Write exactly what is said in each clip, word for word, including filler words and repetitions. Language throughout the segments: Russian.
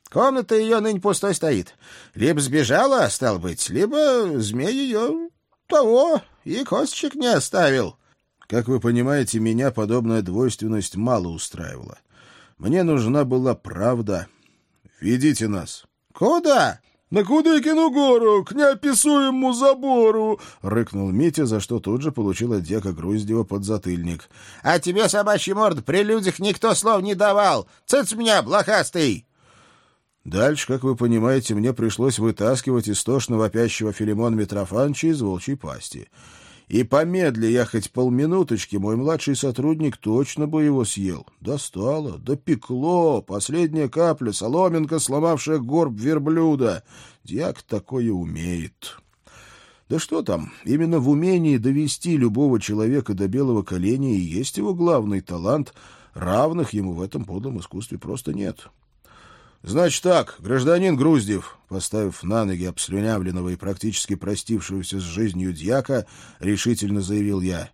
Комната ее ныне пустой стоит. Либо сбежала, стал быть, либо змей ее того и косточек не оставил. Как вы понимаете, меня подобная двойственность мало устраивала. Мне нужна была правда. Ведите нас. Куда? На Кудыкину гору, к неописуемому забору, рыкнул Митя, за что тут же получил от дьяка Груздева подзатыльник. А тебе, собачья морда, при людях никто слов не давал. Цыц меня, блохастый! Дальше, как вы понимаете, мне пришлось вытаскивать истошно вопящего Филимона Митрофановича из волчьей пасти. И помедли я хоть полминуточки, мой младший сотрудник точно бы его съел. Достало, допекло, последняя капля, соломинка, сломавшая горб верблюда. Дьяк такое умеет. Да что там, именно в умении довести любого человека до белого коленя и есть его главный талант, равных ему в этом подлом искусстве просто нет. «Значит так, гражданин Груздев», поставив на ноги обслюнявленного и практически простившегося с жизнью дьяка, решительно заявил я.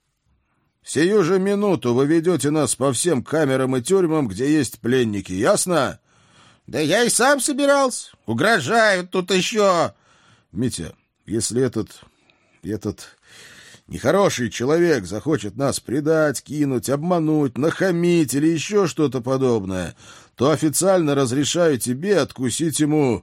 «Сию же минуту вы ведете нас по всем камерам и тюрьмам, где есть пленники, ясно?» «Да я и сам собирался. Угрожают тут еще». «Митя, если этот... этот... нехороший человек захочет нас предать, кинуть, обмануть, нахамить или еще что-то подобное, то официально разрешаю тебе откусить ему...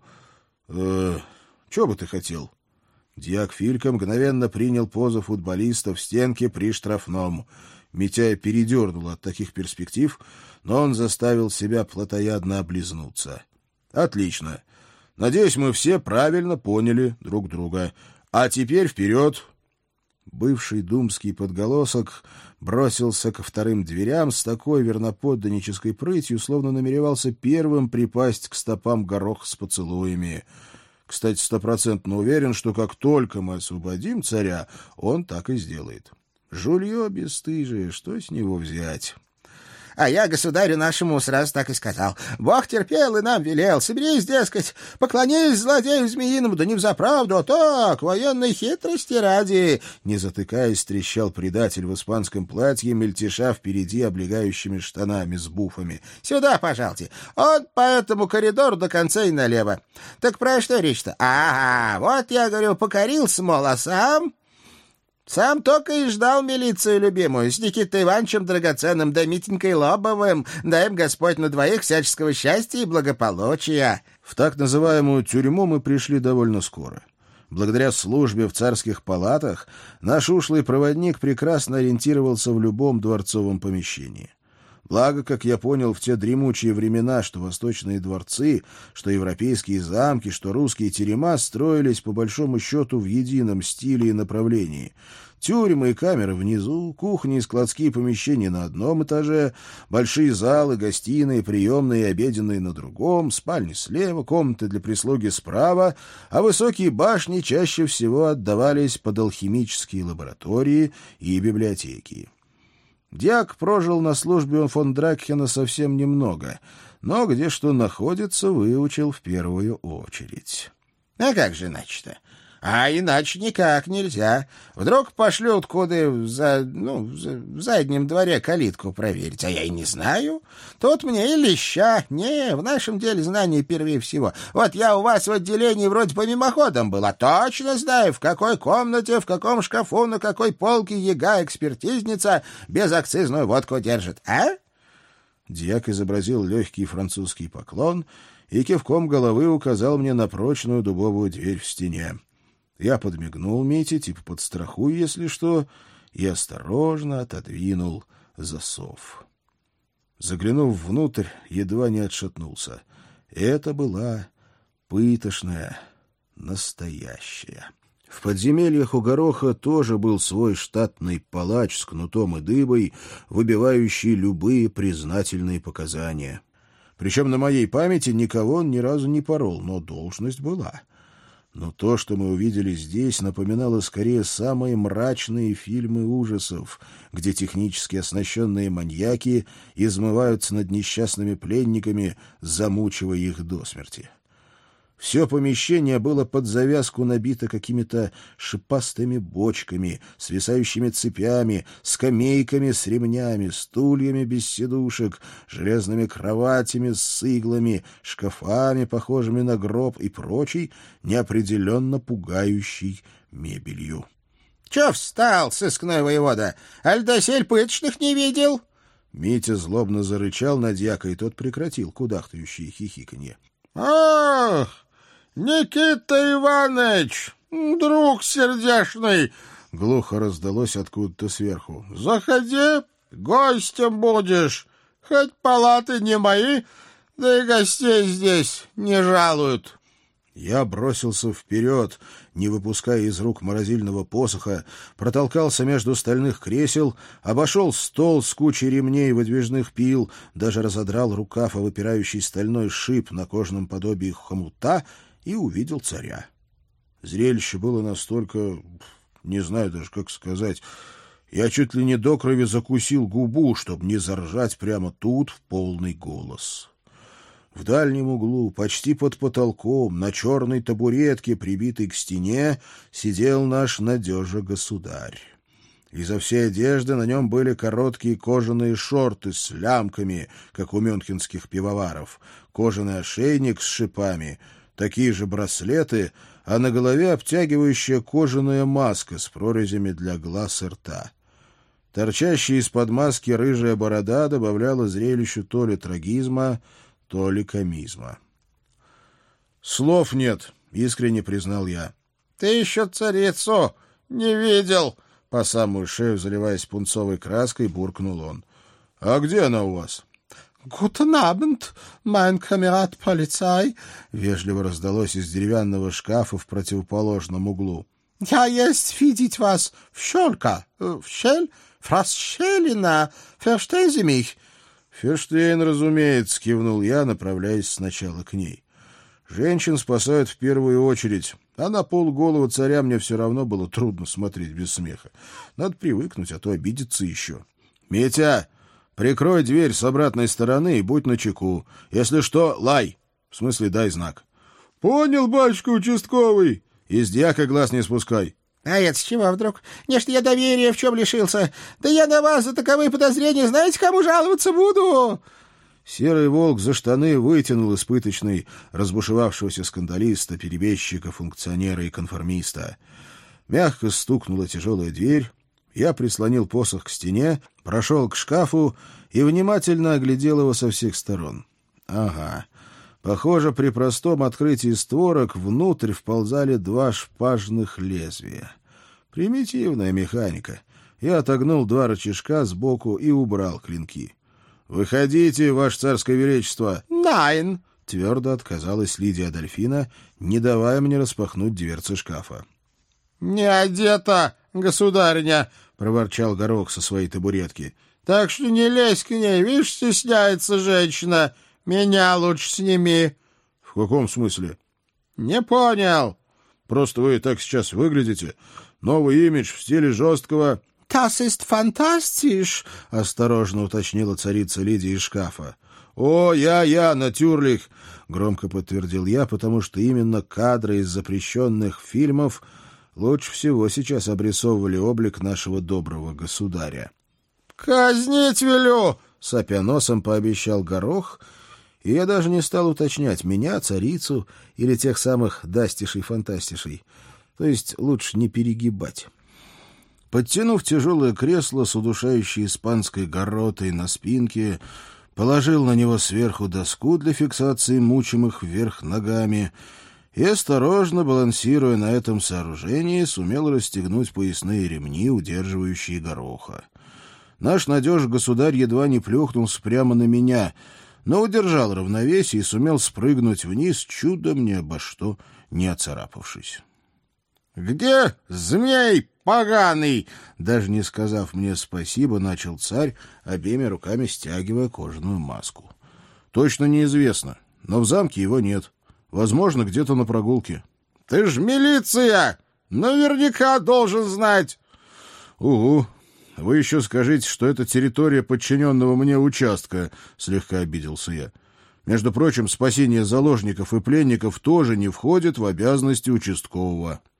Э, что бы ты хотел?» Дьяк Филька мгновенно принял позу футболиста в стенке при штрафном. Митяя передернуло от таких перспектив, но он заставил себя плотоядно облизнуться. «Отлично. Надеюсь, мы все правильно поняли друг друга. А теперь вперед!» Бывший думский подголосок бросился ко вторым дверям с такой верноподданнической прытью, словно намеревался первым припасть к стопам горох с поцелуями. Кстати, стопроцентно уверен, что как только мы освободим царя, он так и сделает. Жулье бесстыжие, что с него взять? А я государю нашему сразу так и сказал. Бог терпел и нам велел. Соберись, дескать, поклонись злодею змеиному, да не взаправду, а так, военной хитрости ради. Не затыкаясь, трещал предатель в испанском платье, мельтеша впереди облегающими штанами с буфами. Сюда, пожалуйте. Он по этому коридору до конца и налево. Так про что речь-то? Ага, вот я говорю, покорился, мол, а сам... Сам только и ждал милицию любимую, с Никитой Ивановичем драгоценным, да Митенькой Лобовым, дай им Господь на двоих всяческого счастья и благополучия. В так называемую тюрьму мы пришли довольно скоро. Благодаря службе в царских палатах наш ушлый проводник прекрасно ориентировался в любом дворцовом помещении. Благо, как я понял, в те дремучие времена, что восточные дворцы, что европейские замки, что русские терема строились по большому счету в едином стиле и направлении. Тюрьмы и камеры внизу, кухни и складские помещения на одном этаже, большие залы, гостиные, приемные и обеденные на другом, спальни слева, комнаты для прислуги справа, а высокие башни чаще всего отдавались под алхимические лаборатории и библиотеки. Дьяк прожил на службе у фон Дракхена совсем немного, но где что находится, выучил в первую очередь. — А как же иначе-то? А иначе никак нельзя. Вдруг пошлют куда за, ну, в заднем дворе калитку проверить, а я и не знаю. Тут мне и леща. Не, в нашем деле знание первее всего. Вот я у вас в отделении вроде по мимоходам был, а точно знаю, в какой комнате, в каком шкафу, на какой полке яга-экспертизница безакцизную водку держит, а? Дьяк изобразил легкий французский поклон и кивком головы указал мне на прочную дубовую дверь в стене. Я подмигнул Мите, типа подстрахуй, если что, и осторожно отодвинул засов. Заглянув внутрь, едва не отшатнулся. Это была пытошная, настоящая. В подземельях у Гороха тоже был свой штатный палач с кнутом и дыбой, выбивающий любые признательные показания. Причем на моей памяти никого он ни разу не порол, но должность была. Но то, что мы увидели здесь, напоминало скорее самые мрачные фильмы ужасов, где технически оснащенные маньяки измываются над несчастными пленниками, замучивая их до смерти. Все помещение было под завязку набито какими-то шипастыми бочками, свисающими цепями, скамейками с ремнями, стульями без сидушек, железными кроватями с иглами, шкафами, похожими на гроб, и прочей неопределенно пугающей мебелью. — Че встал, сыскной воевода? Аль досель пыточных не видел? Митя злобно зарычал на дьяка, и тот прекратил кудахтающее хихиканье. — Ах! Никита Иванович, друг сердечный! — глухо раздалось откуда-то сверху. — Заходи, гостем будешь. Хоть палаты не мои, да и гостей здесь не жалуют. Я бросился вперед, не выпуская из рук морозильного посоха, протолкался между стальных кресел, обошел стол с кучей ремней и выдвижных пил, даже разодрал рукав о выпирающий стальной шип на кожаном подобии хомута и увидел царя. Зрелище было настолько... не знаю даже, как сказать... Я чуть ли не до крови закусил губу, чтобы не заржать прямо тут в полный голос. В дальнем углу, почти под потолком, на черной табуретке, прибитой к стене, сидел наш надежа-государь. Изо всей одежды на нем были короткие кожаные шорты с лямками, как у мюнхенских пивоваров, кожаный ошейник с шипами, такие же браслеты, а на голове обтягивающая кожаная маска с прорезями для глаз и рта. Торчащая из-под маски рыжая борода добавляла зрелищу то ли трагизма, то ли комизма. «Слов нет», — искренне признал я. «Ты еще царицу не видел!» — по самую шею, заливаясь пунцовой краской, буркнул он. «А где она у вас?» «Гутен Абенд, майн камерат полицай», — вежливо раздалось из деревянного шкафа в противоположном углу. «Я есть видеть вас в щелка, в щель, фрасщелина, verstehen Sie mich?» «Ферштейн, разумеется», — кивнул я, направляясь сначала к ней. «Женщин спасают в первую очередь, а на полголовы царя мне все равно было трудно смотреть без смеха. Надо привыкнуть, а то обидеться еще. Митя, прикрой дверь с обратной стороны и будь начеку. Если что, лай. В смысле, дай знак». «Понял, батюшка участковый. Из дьяка глаз не спускай». А это с чего вдруг? Не что я доверия в чем лишился. Да я на вас за таковые подозрения знаете, кому жаловаться буду?» Серый волк за штаны вытянул испыточный разбушевавшегося скандалиста, перебежчика, функционера и конформиста. Мягко стукнула тяжелая дверь. Я прислонил посох к стене, прошел к шкафу и внимательно оглядел его со всех сторон. Ага. Похоже, при простом открытии створок внутрь вползали два шпажных лезвия. Примитивная механика. Я отогнул два рычажка сбоку и убрал клинки. «Выходите, ваше царское величество!» «Найн!» — твердо отказалась Лидия Адольфина, не давая мне распахнуть дверцы шкафа. «Не одета, государыня!» — проворчал Горох со своей табуретки. «Так что не лезь к ней, видишь, стесняется женщина. Меня лучше сними». «В каком смысле?» «Не понял». «Просто вы так сейчас выглядите. Новый имидж в стиле жесткого...» «Das ist fantastisch», — осторожно уточнила царица Лидия из шкафа. «О, я-я, натюрлих», — громко подтвердил я, потому что именно кадры из запрещенных фильмов лучше всего сейчас обрисовывали облик нашего доброго государя. «Казнить велю», — сопя носом пообещал Горох, и я даже не стал уточнять, меня, царицу или тех самых дастишей-фантастишей. То есть лучше не перегибать. Подтянув тяжелое кресло с удушающей испанской гарротой на спинке, положил на него сверху доску для фиксации мучимых вверх ногами и, осторожно балансируя на этом сооружении, сумел расстегнуть поясные ремни, удерживающие Гороха. Наш надежный государь едва не плюхнулся прямо на меня, но удержал равновесие и сумел спрыгнуть вниз, чудом ни обо что не оцарапавшись. «Где змей поганый?» Даже не сказав мне спасибо, начал царь, обеими руками стягивая кожаную маску. «Точно неизвестно, но в замке его нет. Возможно, где-то на прогулке». «Ты ж милиция! Наверняка должен знать!» «Угу. Вы еще скажите, что это территория подчиненного мне участка», — слегка обиделся я. Между прочим, спасение заложников и пленников тоже не входит в обязанности участкового.